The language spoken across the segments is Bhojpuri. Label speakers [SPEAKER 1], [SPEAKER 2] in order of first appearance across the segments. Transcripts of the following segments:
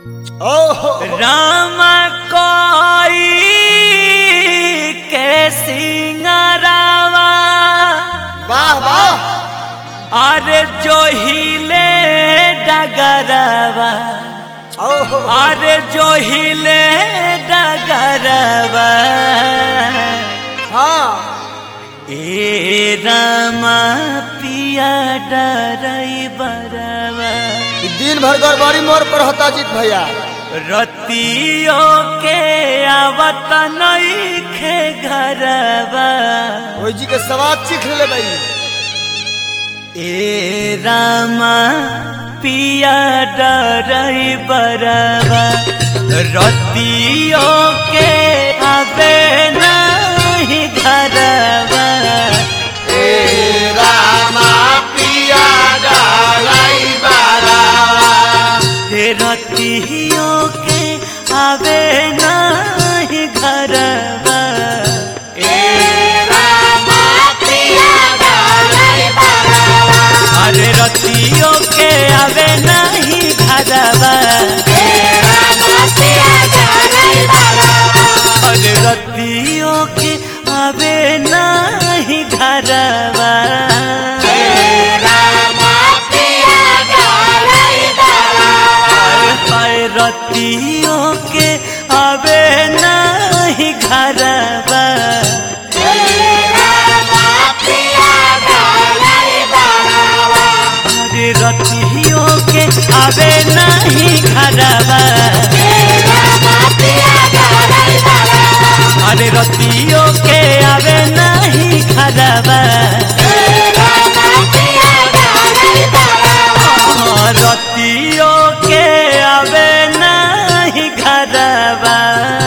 [SPEAKER 1] राम कोई के सिंगरावा
[SPEAKER 2] वाह वाह
[SPEAKER 1] अरे जो हिले डगरवा अरे जो हिले डगरवा
[SPEAKER 2] हाँ
[SPEAKER 1] ए रामा पिया डरई बरवा
[SPEAKER 2] दिन भर गड़बड़ी मोर पर होता जीत भैया
[SPEAKER 1] रतियों के आवत नइखे घरवा
[SPEAKER 2] ओई जी के सवाद चीख ले भाई
[SPEAKER 1] ए रामा पिया डरई बरवा रतियों के आवे नहीं घरवा
[SPEAKER 2] ए रामा पिया डरई बरवा
[SPEAKER 1] रतियों के आवे नहीं घरवा अरे रतियों के आवे नहीं घरवा अरे रतियों के आवे नहीं घरवा रतियों के आवे नहीं घरवा अरे रतियों के आवे नहीं घरवा अरे रतियों के आवे नहीं घरवा रतियों के आवे नहीं घरवा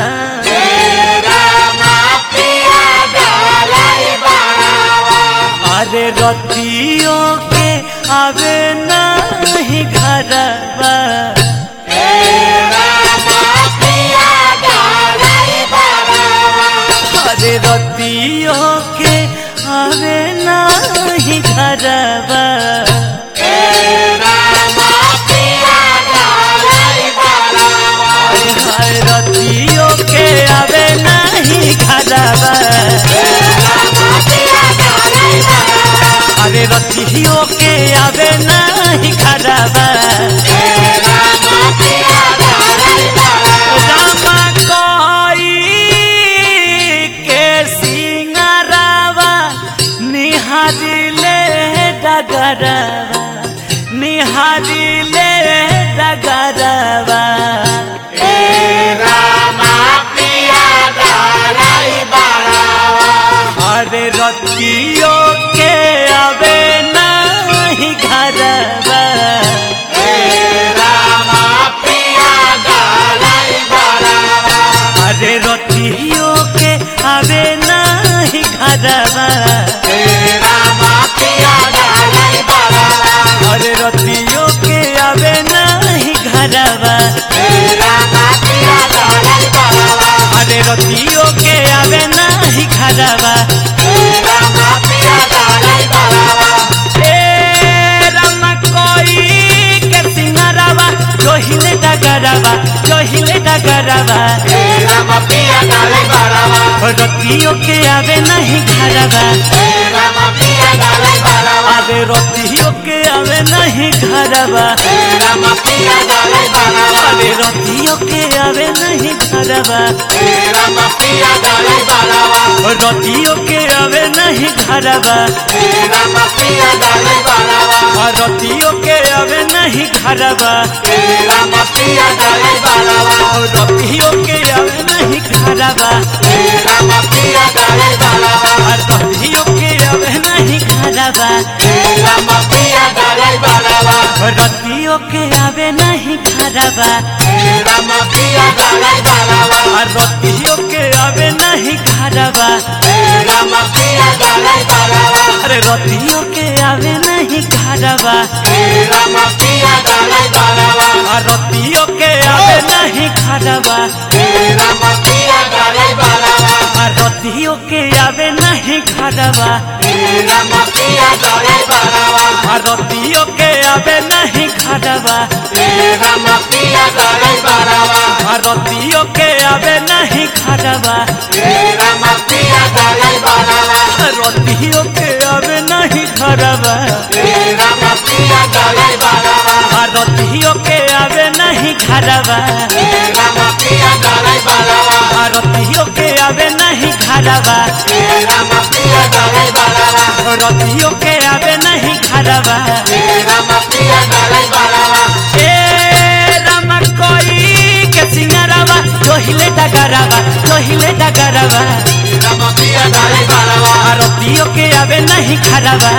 [SPEAKER 1] अरे रतियों के आवे नहीं घरवा अरे रतियों के आवे नहीं घरवा रतियों के आवे नहीं घरवा अरे रतियों के आवे नहीं घरवा रामा कोई के सिंगरावा निहारिले डगरवा निहारिले डगरवा अरे रतियों के आवे नहीं घरवा अरे रतियों के आवे नहीं घरवा अरे रतियों के आवे नहीं घरवा अरे रतियों के आवे नहीं घरवा जोहिले डगरवा रतियों के आवे नहीं घरवा अरे रतियों के आवे नहीं घरवा अरे रतियों के आवे नहीं घरवा रतियों के आवे नहीं घरवा रतियों के आवे नहीं घरवा रतियों के आवे नहीं घरवा रतियों के आवे नहीं घरवा रतियों के आवे नहीं घरवा रतियों के आवे नहीं घरवा अरे रतियों के आवे नहीं घरवा रतियों के आवे नहीं घरवा रतियों के आवे नहीं घरवा रतियों के आवे नहीं घरवा रतियों के आवे नहीं घरवा रतियों के आवे नहीं घरवा रतियों के आवे नहीं घरवा रतियों के आवे नहीं घरवा रतियों के आवे नहीं घरवा ए राम कोई के सिंगरवा जोहिले डगरवा रतियों के आवे नहीं घरवा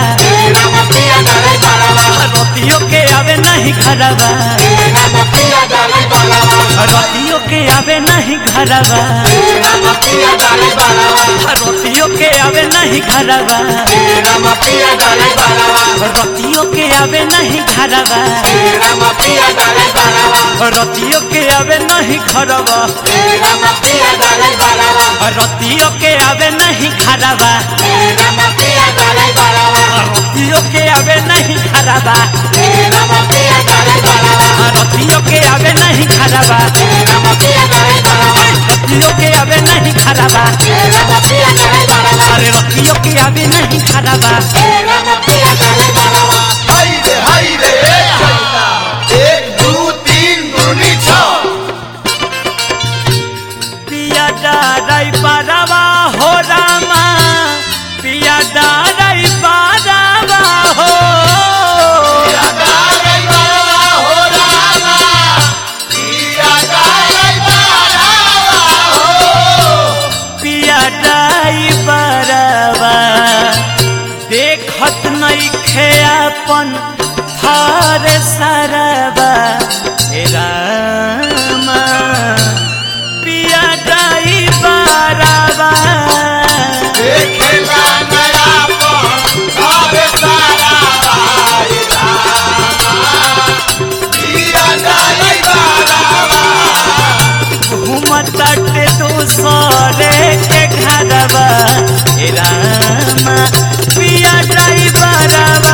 [SPEAKER 1] रतियों के आवे नहीं घरवा रतियों के आवे नहीं घरवा रतियों के आवे नहीं घरवा रतियों के आवे नहीं घरवा रतियों के आवे नहीं घरवा रतियों के आवे नहीं घरवा रतियों के आवे नहीं घरवा रतियों के आवे नहीं घरवा रतियों के आवे नहीं घरवा अरे रतियों के आवे नहीं घरवा पिया डाराई पारावा हो रामा पिया डाराई पारावा हो पिया डाई पारावा देखत नहीं खे अपन थारे सरवा हे रामा पिया डाई पारावा घूमताटे दूसरे के घरवा हे रामा पिया डाई पारावा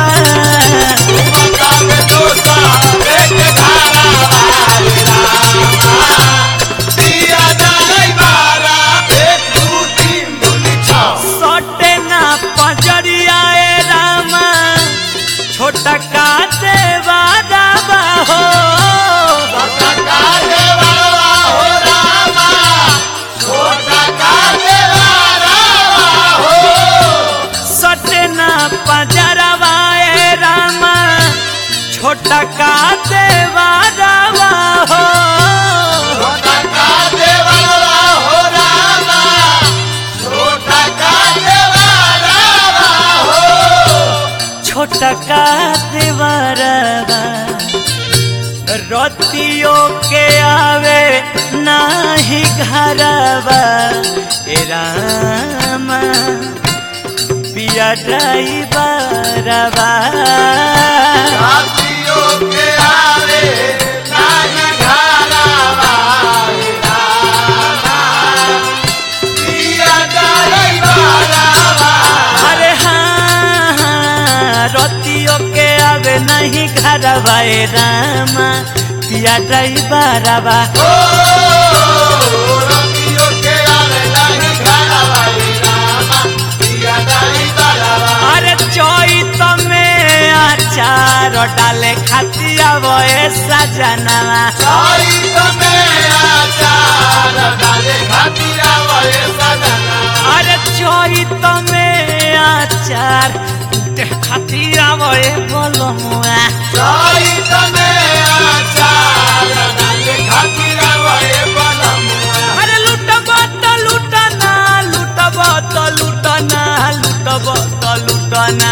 [SPEAKER 1] सटे ना पजरिया ए रामा छोटा का देवा दावा हो सटे ना पजरवा ए रामा छोटा का देवा दावा हो छोटा का देवरवा रतियों के आवे नाही घरवा ए रामा पिया ड्राइवरवा अरे हाँ रतियों के आवे नहीं घरवा ए रामा पिया ड्राइवरवा अरे चैत में अचार डाले खातिया वो सजनवा अरे चैत में अचार खातिया वो बोलमुआ अरे लुटबा तो लुटना लुटबा तो लुटना लुटबा तो लुटना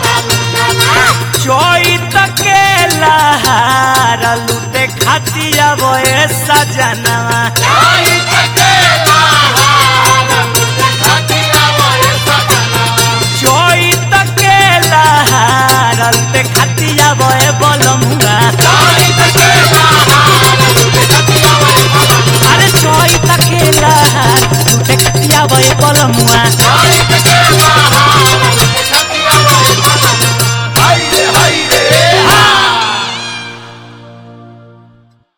[SPEAKER 1] चैत के लहार लुटे खातिया